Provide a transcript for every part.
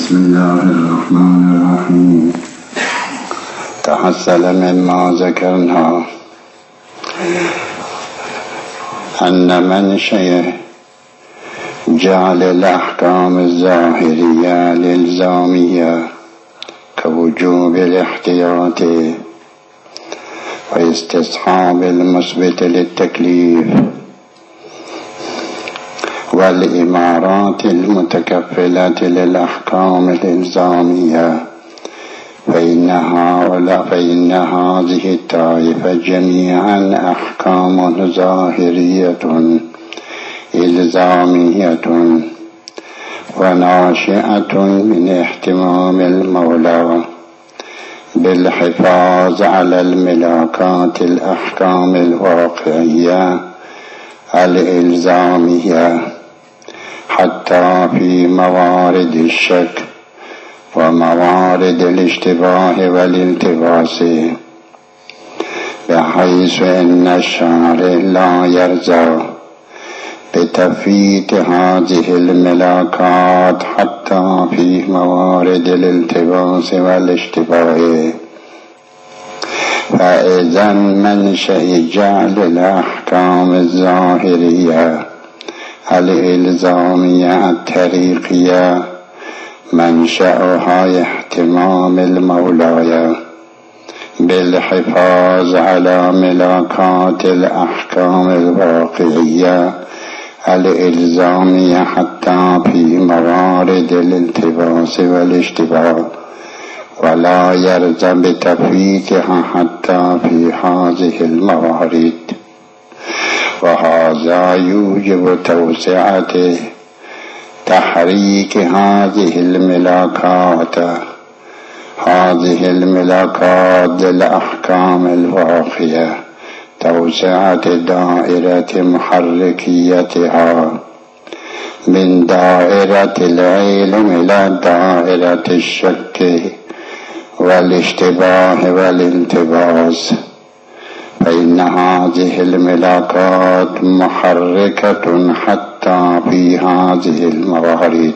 بسم الله الرحمن الرحيم. تحصل مما ذكرنا أن منشأ جعل الأحكام الظاهرية الإلزامية كوجوب الاحتياط واستصحاب المثبت للتكليف والإمارات المتكفلة للأحكام الإلزامية فإن هذه الطائفة جميعا أحكام ظاهرية إلزامية وناشئة من اهتمام المولى بالحفاظ على الملاكات الأحكام الواقعية الإلزامية حتى في موارد الشك وموارد الاشتباه والالتباس، بحيث أن الشارع لا يرضى بتفويت هذه الملاكات حتى في موارد الالتباس والاشتباه. فإذا منشأ جعل الأحكام الظاهرية الإلزامية الطريقية منشأها اهتمام المولى بالحفاظ على ملاكات الأحكام الواقعية الإلزامية حتى في موارد الالتباس والاشتباه، ولا يرضى بتفويتها حتى في هذه الموارد. وهذا يوجب توسعة تحريك هذه الملاكات للأحكام الواقعية، توسعة دائرة محركيتها من دائرة العلم إلى دائرة الشك والاشتباه والالتباس، فإن هذه الملاكات محركة حتى في هذه الموارد.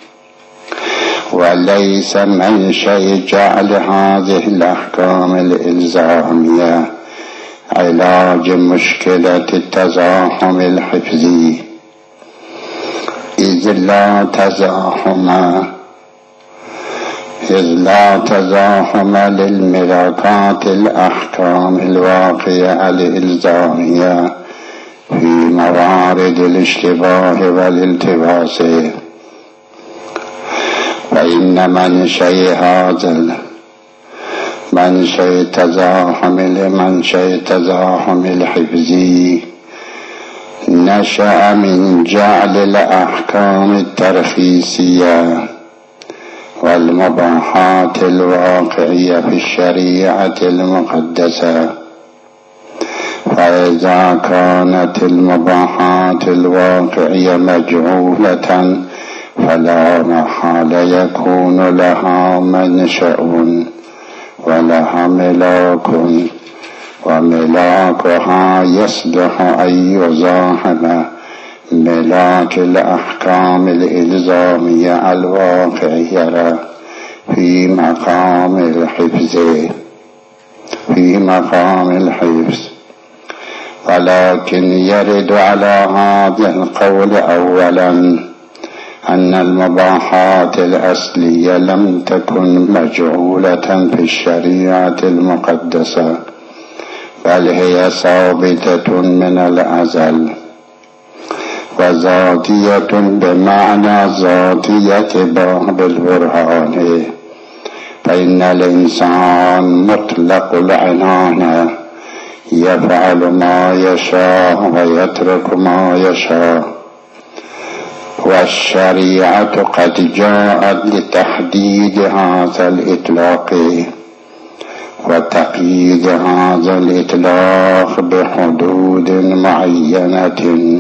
وليس منشأ جعل هذه الأحكام الإلزامية علاج مشكلة التزاحم الحفظي، إذ لا تزاحم للملاكات الأحكام الواقعية الإلزامية في موارد الاشتباه والالتباس. فإن منشأ التزاحم الحفظي نشأ من جعل الأحكام الترخيصية والمباحات الواقعية في الشريعة المقدسة. فإذا كانت المباحات الواقعية مجهولة فلا محالة يكون لها منشأ ولها ملاك، وملاكها يصلح أن يزاحم ملاك الأحكام الإلزامية الواقعية في مقام الحفظ. ولكن يرد على هذا القول أولا أن المباحات الأصلية لم تكن مجعولة في الشريعة المقدسة، بل هي ثابتة من الأزل وذاتية بمعنى ذاتية باب البرهان. فإن الإنسان مطلق العنان يفعل ما يشاء ويترك ما يشاء، والشريعة قد جاءت لتحديد هذا الإطلاق وتقييد هذا الإطلاق بحدود معينة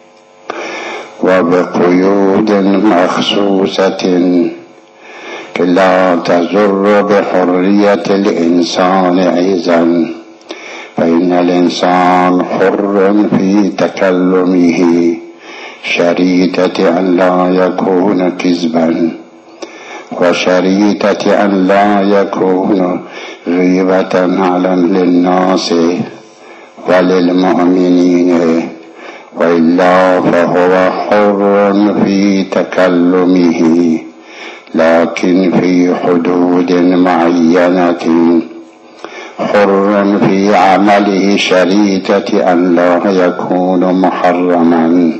وبقيود مخصوصة لا تضر بحرية الإنسان أيضا، فإن الإنسان حر في تكلمه شريطة أن لا يكون كذبا، وشريطة أن لا يكون غيبة على للناس وللمؤمنين، وإلا فهو حر في تكلمه لكن في حدود معينة، حر في عمله شريطة أن لا يكون محرما،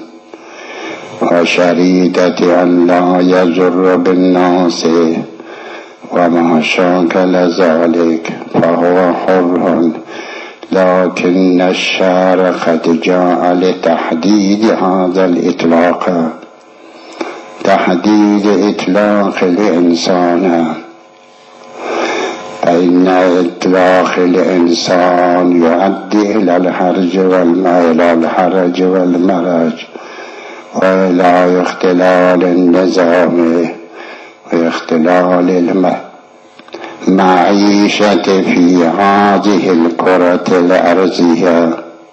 وشريطة أن لا يجر بالناس وما شاكل ذلك فهو حر. لكن الشارع قد جاء لتحديد هذا الإطلاق، تحديد إطلاق الإنسان، فإن إطلاق الإنسان يؤدي إلى الحرج والمرج وإلى اختلال النظام واختلال المعيشة في هذه الكرة الأرضية.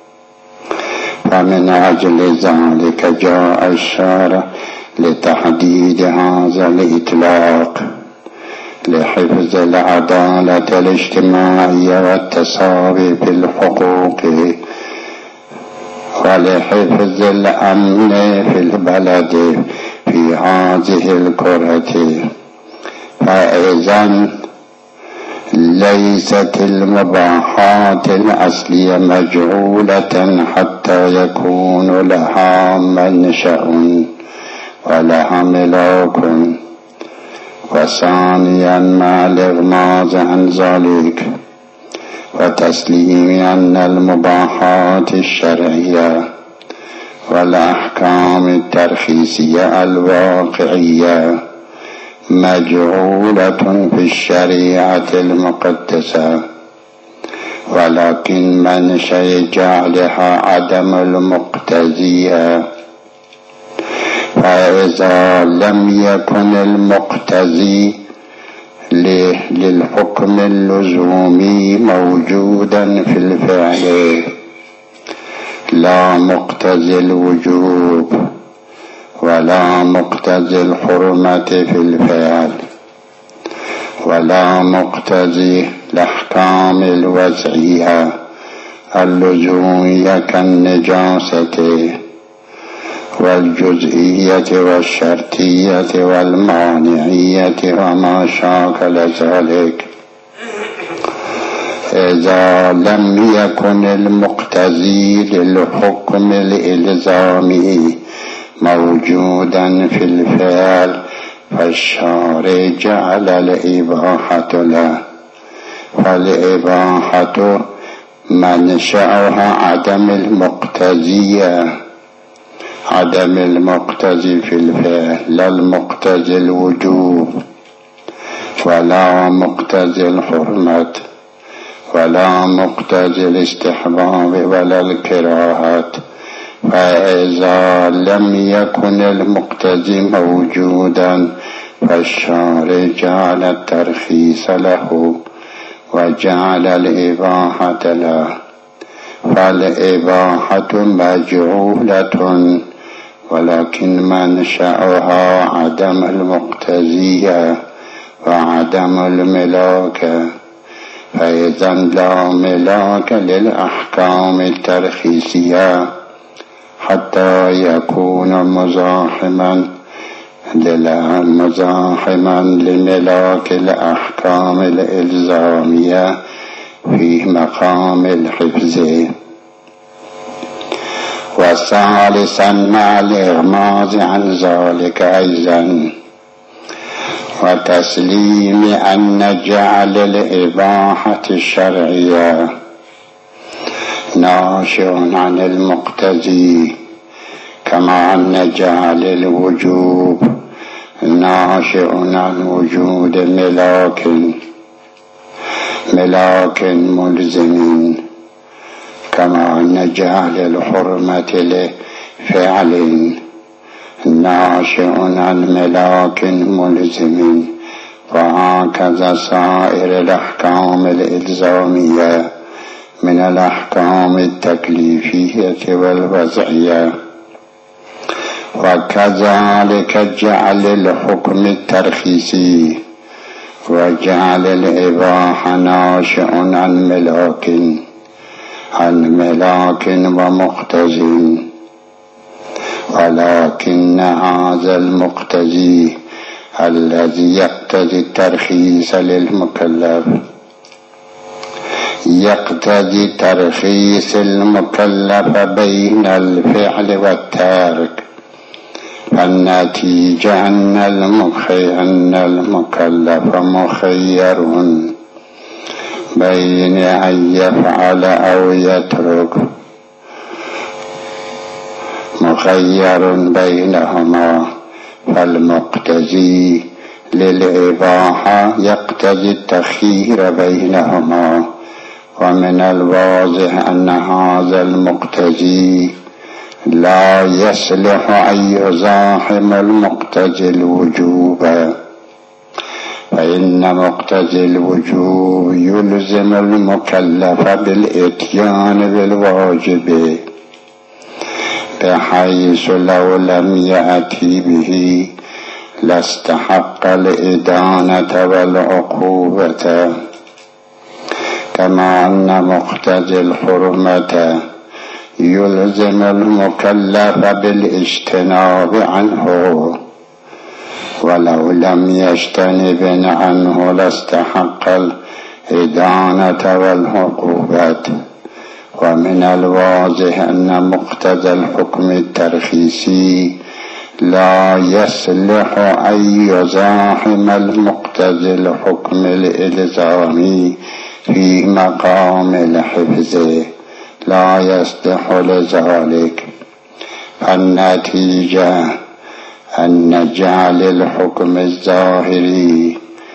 فمن أجل ذلك جاء الشارع لتحديد هذا الإطلاق لحفظ العدالة الاجتماعية والتساوي في الحقوق، ولحفظ الأمن في البلد في هذه الكرة. فإذن ليست المباحات الأصلية مجهولة حتى يكون لها منشأ ولها ملاك. وثانيا مع الإغماض عن ذلك وتسليم أن المباحات الشرعية والأحكام الترخيصية الواقعية مجهولة في الشريعة المقدسة، ولكن منشأ جعلها عدم المقتضية. فإذا لم يكن المقتضي للحكم اللزومي موجودا في الفعل، لا مقتضي الوجوب ولا مقتضي الحرمة في الفعل ولا مقتضي الأحكام الوضعية اللزومية كالنجاسة والجزئية والشرطية والمانعية وما شاكل ذلك، إذا لم يكن المقتضي للحكم الإلزامي موجودا في الفعل فالشارع جعل الإباحة له، فالإباحة منشأها عدم المقتضي في الفعل، لا المقتضي الوجوب ولا مقتضي الحرمة ولا مقتضي الاستحباب ولا الكراهة. فإذا لم يكن المقتضي موجودا فالشارع جعل الترخيص له وجعل الإباحة له. فالإباحة مجهولة ولكن منشأها عدم المقتضية وعدم الملاك. فإذا لا ملاك للأحكام الترخيصية حتى يكون مزاحما لملاك الأحكام الإلزامية في مقام الحفظ. وثالثا مع الإغماض عن ذلك أيضا وتسليم أن جعل الإباحة الشرعية ناشئ عن المقتضي، كما أن جعل الوجوب ناشئ عن وجود ملاك ملزم، كما أن جعل الحرمة لفعل ناشئ عن ملاك ملزم. وهكذا سائر الأحكام الإلزامية من الأحكام التكليفية والوضعية. وكذلك جعل الحكم الترخيصي وجعل الإباحة ناشئ عن ملاك ومقتضٍ، ولكن هذا المقتضي الذي يقتضي الترخيص للمكلف يقتضي ترخيص المكلف بين الفعل والترك، فالنتيجة أن المكلف مخير بين أن يفعل أو يترك، مخير بينهما، فالمقتضي للإباحة يقتضي التخيير بينهما. ومن الواضح أن هذا المقتضي لا يصلح أن يزاحم المقتضي الوجوب، فإن مقتضي الوجوب يلزم المكلف بالإتيان بالواجب، بحيث لو لم يأتي به لاستحق الإدانة والعقوبة، كما أن مقتضي الحرمة يلزم المكلف بالاجتناب عنه، ولو لم يجتنب عنه لاستحق الإدانة والعقوبة. ومن الواضح أن مقتضى الحكم الترخيصي لا يصلح أن يزاحم المقتضي الحكم الإلزامي في مقام الحفظ، لا يصلح لذلك. النتيجة أن جعل الحكم الظاهري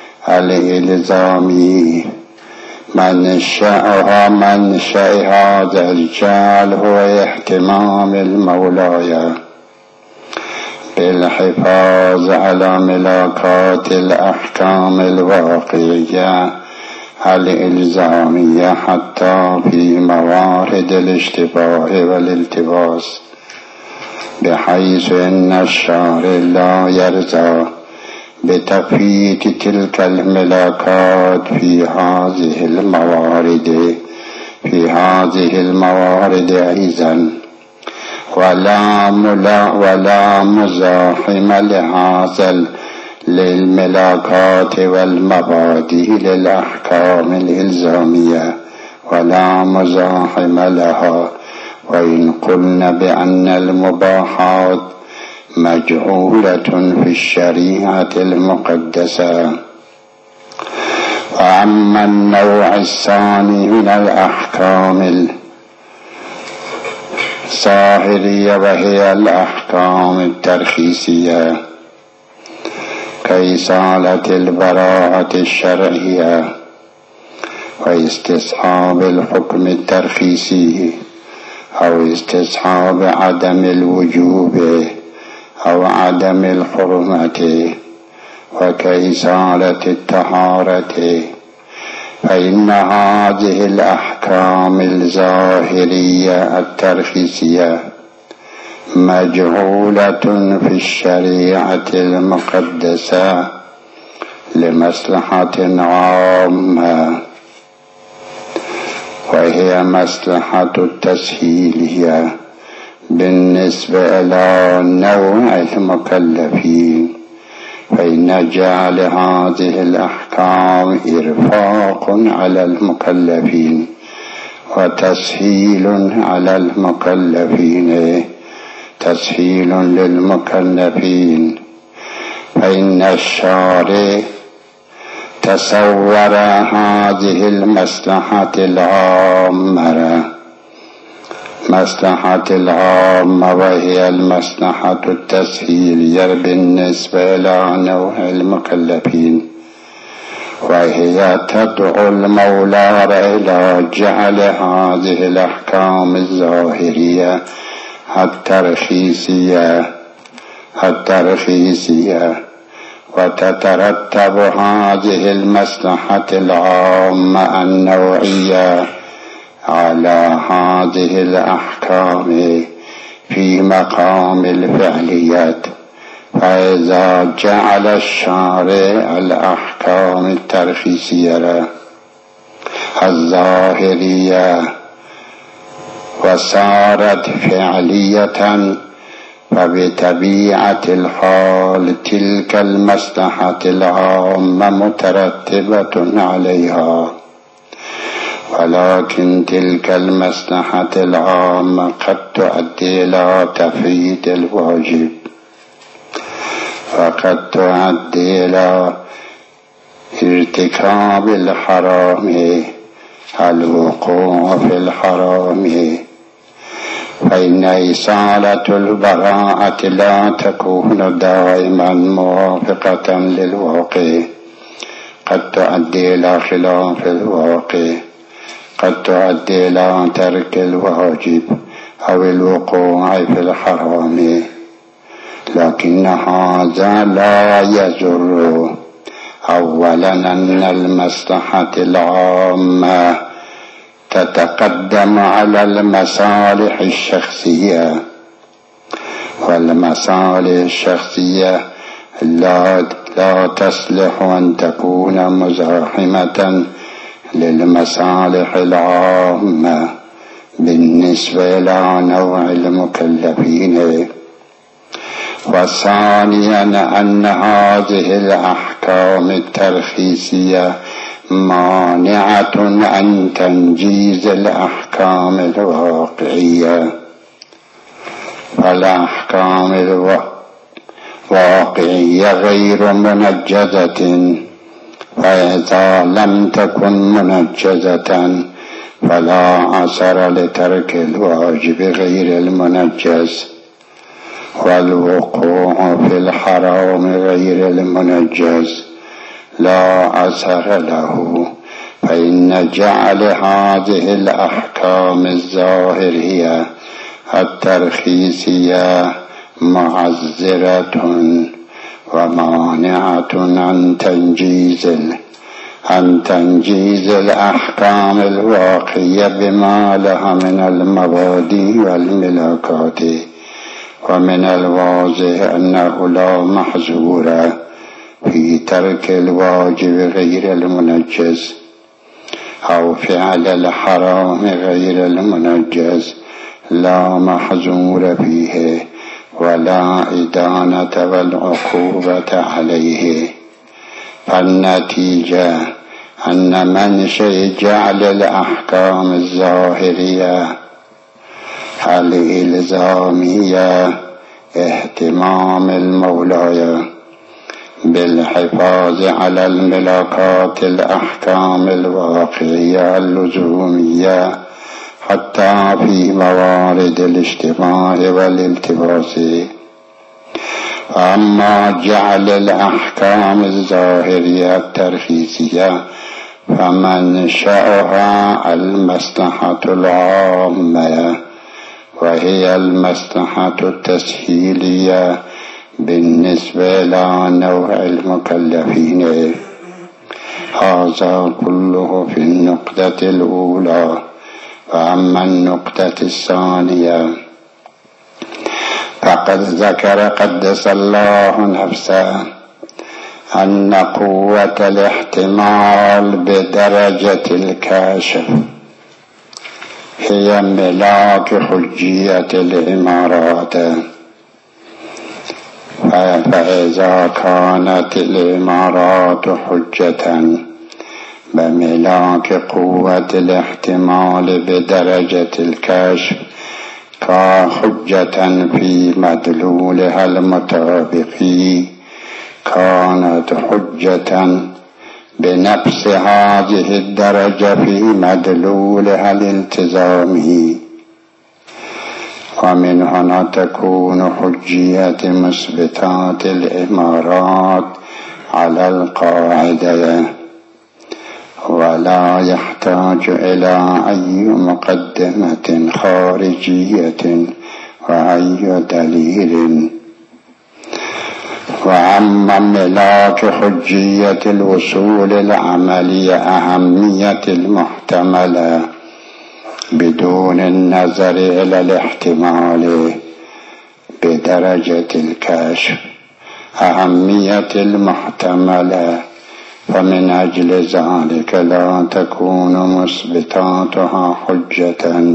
الإلزامي منشأ هذا الجعل هو اهتمام المولاي بالحفاظ على ملاكات الأحكام الواقعية الإلزامية حتى في موارد الاشتباه والالتباس، بحيث أن الشارع لا يرضى بتفيت تلك الملاكات في هذه الموارد أيضا، ولا مزاحم لهذا للملاكات والمبادئ للأحكام الإلزامية، ولا مزاحم لها. وإن قلنا بأن المباحات مجعولة في الشريعة المقدسة، وأما النوع الثاني من الأحكام الظاهرية وهي الأحكام الترخيصية كإزالة البراءة الشرعية واستصحاب الحكم الترخيصي أو استصحاب عدم الوجوب أو عدم الحرمة، وكإزالة الطهارة، فإن هذه الأحكام الظاهرية الترخيصية مجعولة في الشريعة المقدسة لمصلحة عامة، وهي مصلحة التسهيل بالنسبة إلى نوع المكلفين، فإن جعل هذه الأحكام إرفاق على المكلفين وتسهيل على المكلفين، تسهيل للمكلفين، فإن الشارع تصور هذه المصلحة العامة وهي المصلحة التسهيلية بالنسبة إلى نوع المكلفين، وهي تدعو المولى إلى جعل هذه الأحكام الظاهرية الترخيصية وتترتب هذه المصلحة العامة النوعية على هذه الأحكام في مقام الفعلية. فإذا جعل الشارع الأحكام الترخيصية الظاهرية وصارت فعلية، فبطبيعة الحال تلك المصلحة العامة مترتبة عليها، ولكن تلك المصلحة العامة قد تؤدي إلى تفريط الواجب، وقد تؤدي إلى ارتكاب الحرام، الوقوع في الحرام. فإن إيصالة البراءة لا تكون دائما موافقة للواقع، قد تؤدي إلى خلاف الواقع، قد تؤدي إلى ترك الواجب أو الوقوع في الحرام. لكن هذا لا يضر أولا أن المصلحة العامة تتقدم على المصالح الشخصية، والمصالح الشخصية لا تصلح أن تكون مزاحمة للمصالح العامة بالنسبة إلى نوع المكلفين. وثانيا أن هذه الأحكام الترخيصية مانعة عن تنجيز الأحكام الواقعية، فالأحكام الواقعية غير منجزة، فإذا لم تكن منجزة فلا أثر لترك الواجب غير المنجز، والوقوع في الحرام غير المنجز لا أثر له. فإن جعل هذه الأحكام الظاهرية الترخيصية معذرة ومانعة عن تنجيز الأحكام الواقعية بما لها من المبادئ والملاكات. ومن الواضح أنه لا محظور في ترك الواجب غير المنجز أو فعل الحرام غير المنجز، لا محظور فيه ولا إدانة والعقوبة عليه. فالنتيجة أن منشأ جعل الأحكام الظاهرية الإلزامية اهتمام المولى بالحفاظ على الملاكات الأحكام الواقعية اللزومية حتى في موارد الاجتماع والالتباس. أما جعل الأحكام الظاهرية الترخيصية فمنشأها المصلحة العامة، وهي المصلحة التسهيلية بالنسبة إلى نوع المكلفين. هذا كله في النقطة الأولى. وأما النقطة الثانية فقد ذكر قدس الله نفسه أن قوة الاحتمال بدرجة الكاشف هي ملاك حجية الإمارات. فإذا كانت الإمارات حجة بملاك قوة الاحتمال بدرجة الكشف كحجة في مدلولها المطابقي، كانت حجة بنفس هذه الدرجة في مدلولها الالتزامي. ومن هنا تكون حجية مثبتات الإمارات على القاعدة، ولا يحتاج إلى أي مقدمة خارجية وأي دليل. وأما ملاك حجية الوصول العملية أهمية المحتملة بدون النظر إلى الاحتمال، بدرجة الكشف أهمية المحتملة، فمن أجل ذلك لا تكون مثبتاتها حجة،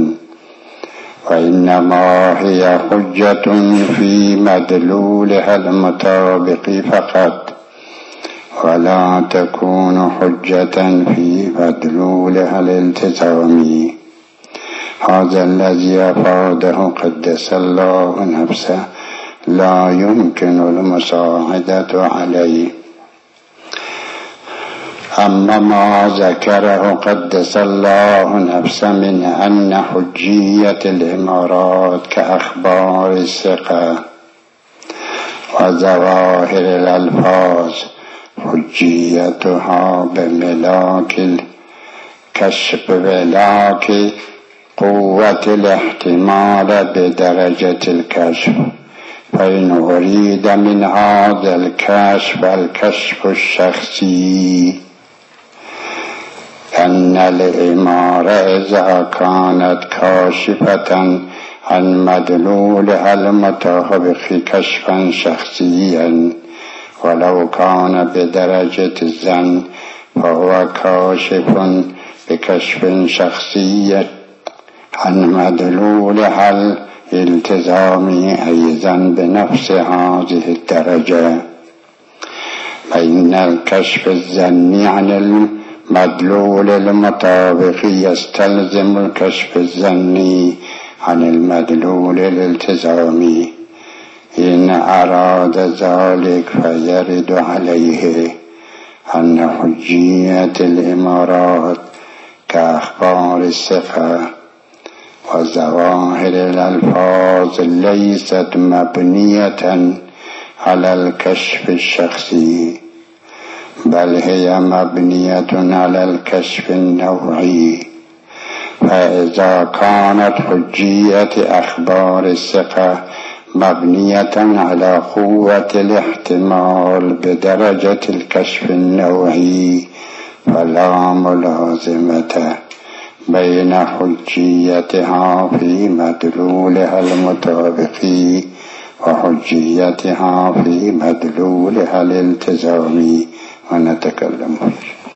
وإنما هي حجة في مدلولها المطابق فقط، ولا تكون حجة في مدلولها الالتزامي. هذا الذي أفاده قدس الله نفسه لا يمكن المساعدة عليه. أما ما ذكره قدس الله نفسه من أن حجية الإمارات كأخبار الثقة وظواهر الألفاظ حجيتها بملاك الكشف بملاك قوة الاحتمال بدرجة الكشف، فإن أريد من هذا الكشف الشخصي أن الإمارة إذا كانت كاشفة عن مدلولها المطابق كشفا شخصيا ولو كان بدرجة الظن، فهو كاشف بكشف شخصي عن مدلولها الالتزامي أيضا بنفس هذه الدرجة. فإن الكشف الظني عن المدلول المطابق يستلزم الكشف الظني عن المدلول الالتزامي. إن أراد ذلك فيرد عليه أن حجية الإمارات كأخبار الثقة وظواهر الألفاظ ليست مبنية على الكشف الشخصي، بل هي مبنية على الكشف النوعي. فإذا كانت حجية أخبار الثقة مبنية على قوة الاحتمال بدرجة الكشف النوعي، فلا ملازمة بين حجيتها في مدلولها المطابق وحجيتها في مدلولها الالتزامي. ونتكلم